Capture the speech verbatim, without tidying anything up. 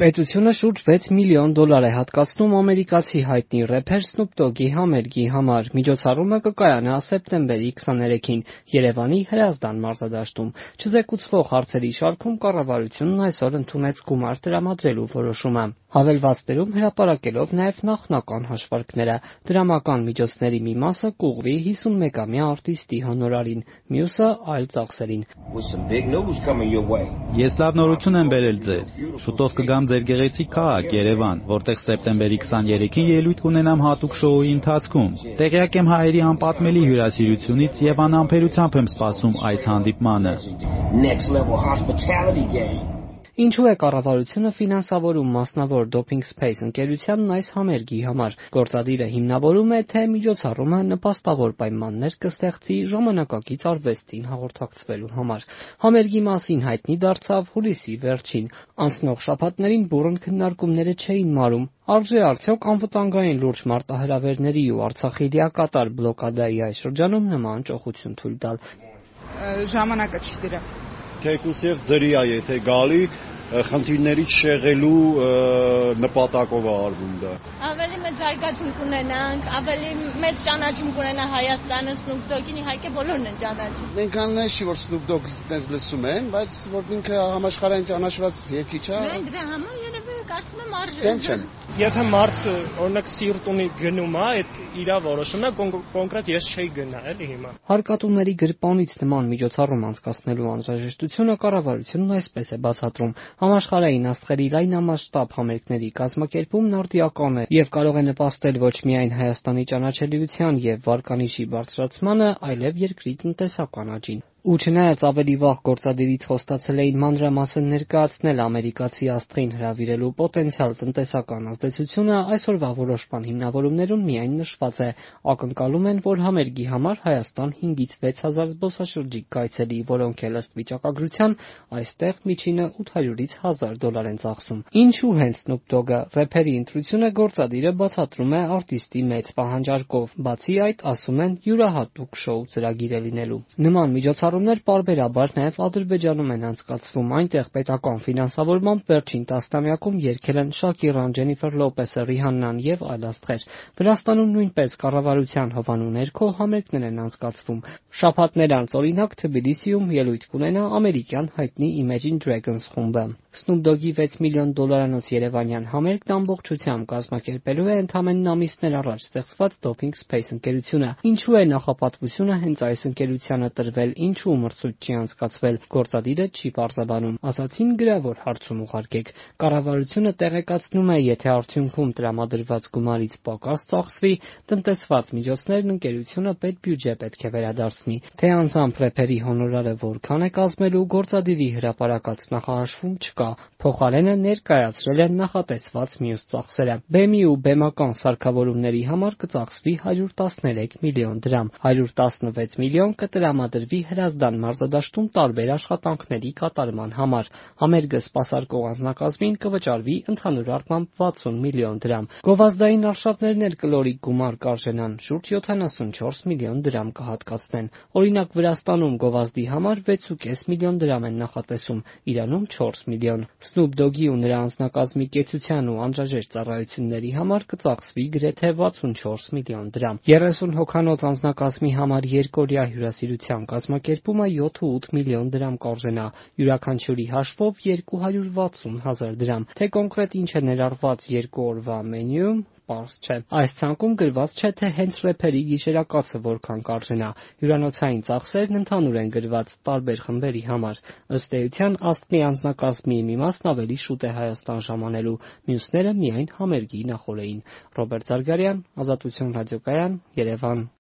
Պետությունը շուրջ վեց միլիոն դոլար է հատկացնում ամերիկացի հայտնի ռեփեր Snoop Dogg-ի համերգի համար։ Միջոցառումը կկայանա սեպտեմբերի քսաներեքին Երևանի Հրազդան մարզադաշտում։ Չզեկուցվող հարցերի շարքում կառավարությունն այսօր ընդունեց գումար տրամադրելու որոշումը, հավելվածներում հրապարակելով նաև նախնական հաշվարկները։ Դրամական միջոցների մի մասը կուղղվի հիսունմեկամյա արտիստի հոնորարին, մյուսը այլ ծախսերին։ Ես լավ նորություն եմ բերել ձեզ։ Շուտով կգամ ձեր գեղեցիկ քաղաք Երևան, որտեղ սեպտեմբերի քսաներեքին ելույթ կունենամ հատուկ շոուի ընթացքում։ Տեղյակ եմ հայերի անպատմելի հյուրասիրությունից եւ անհամբերությամբ եմ սպասում այս հանդիպմանը։ Ինչու է կառավարությունը ֆինանսավորում մասնավոր Doping Space ընկերությանն այս համերգի համար։ Գործադիրը հիմնավորում է, թե միջոցառումը նպաստավոր պայմաններ կստեղծի ժամանակակից արվեստին հաղորդակցվելու համար։ Համերգի մասին հայտնի դարձավ հուլիսի վերջին։ Անցնող շաբաթներին բուռն քննարկումները չէին մարում։ Արժե արդյոք անվտանգային լուրջ մարտահրավերների ու Արցախի լիակատար բլոկադայի այս շրջանում նման ճոխություն թույլ տալ։ Ժամանակը չի դրա։ Թեկուզ եւ ձրի է, եթե գալի խնդիրներից շեղելու նպատակով է արվում դա։ Ավելի մեծ զարգացում կունենանք, ավելի մեծ ճանաչում կունենա Հայաստանը Snoop Dogg-ին, իհարկե բոլորն են ճանաչում։ Մենք աննայ չի որ Snoop Dogg-ը դες լսում են, բայց որ ինքը համաշխարհային ճանաչված երգիչ է։ Մենք դրա համար երևի կարծում եմ արժե։ Դեմ չեմ։ Եթե մարդը օրինակ սիրտ ունի գնում է, այդ իր որոշումն է, կոնկրետ ես չէի գնա, էլի հիմա։ Հարկատուների գրպանից նման միջոցառում անցկացնելու անհրաժեշտությունը կառավարությունն այսպես է բացատրում։ Համաշխարհային աստղերի լայնամասշտաբ համերգների կազմակերպումն արդիական է եւ կարող է նպաստել ոչ միայն Հայաստանի ճանաչելիության եւ վարկանիշի բարձրացմանը, այլև երկրի տնտեսական աճին։ Ու չնայած ավելի վաղ գործադիրից խոստացել էին մանրամասն ներկայացնել ամերիկացի աստղին հրավիրելու պոտենցիալ տնտեսական ազդեցությունը, այսօրվա որոշման հիմնավորումներում միայն նշված է։ Ակնկալում են, որ համերգի համար Հայաստան հինգից վեց հազար զբոսաշրջիկ կայցելի, որոնք էլ ըստ վիճակագրության այստեղ միջինը ութ հարյուրից հազար դոլար են ծախսում։ Ինչու հենց Snoop Dogg-ը։ Ռեփերի ընտրությունը գործադիրը բացատրում է արտիստի մեծ պահանջարկով։ Բացի այդ, ասում են, յուրահատուկ շոու ծրագիր է լինելու։ Նման միջոցառումներ պարբերաբար նաև Ադրբեջանում են անցկացվում, այնտեղ պետական ֆինանսավորմամբ վերջին տասնամյակում երգել են Շակիրան, Ջենիֆեր Լոպեսը, Ռիհաննան եւ այլ աստղեր։ Վրաստանում նույնպես կառավարության հովանու ներքո համերգներ են անցկացվում։ Շաբաթներ անց օրինակ Թբիլիսիում ելույթ կունենա ամերիկյան հայտնի Imagine Dragons խումբը։ Snoop Dogg-ի վեց միլիոն դոլարանոց երևանյան համերգն ամբողջությամբ կազմակերպելու է ընդամենն ամիսներ առաջ ստեղծված Doping Space ընկերությունը։ Ինչու է նախապատվությունը հենց այս ընկերությանը տրվել, ինչու մրցույթ չի անցկացվել, գործադիրը չի պարզաբանում։ Ասացին գրավոր հարցում ուղարկեք։ Կառավարությունը տեղեկացնում է, եթե արդյունքում տրամադրված գումարից պակաս ծախսվի, տնտեսված միջոցներն ընկերությունը պետբյուջե պետք է վերադարձնի։ Թե անձամբ ռեփերի հոնորարը որքան է կազմելու, գործադիրի հրապարակած նախահաշվում չկա։ Փոխարենը ներկայացրել են նախատեսված մյուս ծախսերը։ Բեմի ու բեմական սարքավորումների համար կծախսվի հարյուր տասներեք միլիոն դրամ։ հարյուր տասնվեց միլիոն կտրամադրվի Հրազդան մարզադաշտում տարբեր աշխատանքների կատարման համար։ Համերգը սպասարկող անձնակազմին կվճարվի ընդհանուր առմամբ վաթսուն միլիոն դրամ։ Գովազդային արշավներն էլ կլորիկ գումար կարժենան, շուրջ յոթանասունչորս միլիոն դրամ կհատկացնեն։ Օրինակ Վրաստանում գովազդի համար վեցուկես միլիոն դրամ են նախատեսում, Իրանում չորս միլիոն։ Snoop Dogg-ի ու նրա անձնակազմի կեցության ու անհրաժեշտ ծառայությունների համար կծախսվի գրեթե վաթսունչորս միլիոն դրամ։ երեսուն հոգանոց անձնակազմի համար երկօրյա հյուրասիրության կազմակերպումը յոթ ու ութ միլիոն դրամ կարժենա, յուրաքանչյուրի հաշվով երկու հարյուր վաթսուն հազար դրամ։ Թե կոնկրետ ինչ է ներառված երկու օրվա մենյուում, պարզ չէ։ Այս ցանկում գրված չէ, թե հենց ռեփերի գիշերակացը որքան կարժենա։ Հյուրանոցային ծախսերն ընդհանուր են գրված տարբեր խմբերի համար։ Ըստ էության աստղի անձնակազմի մի մասն ավելի շուտ է Հայաստան ժամանելու, մյուսները միայն համերգի նախօրեին։ Ռոբերտ Զարգարյան, Ազատություն ռադիոկայան, Երևան։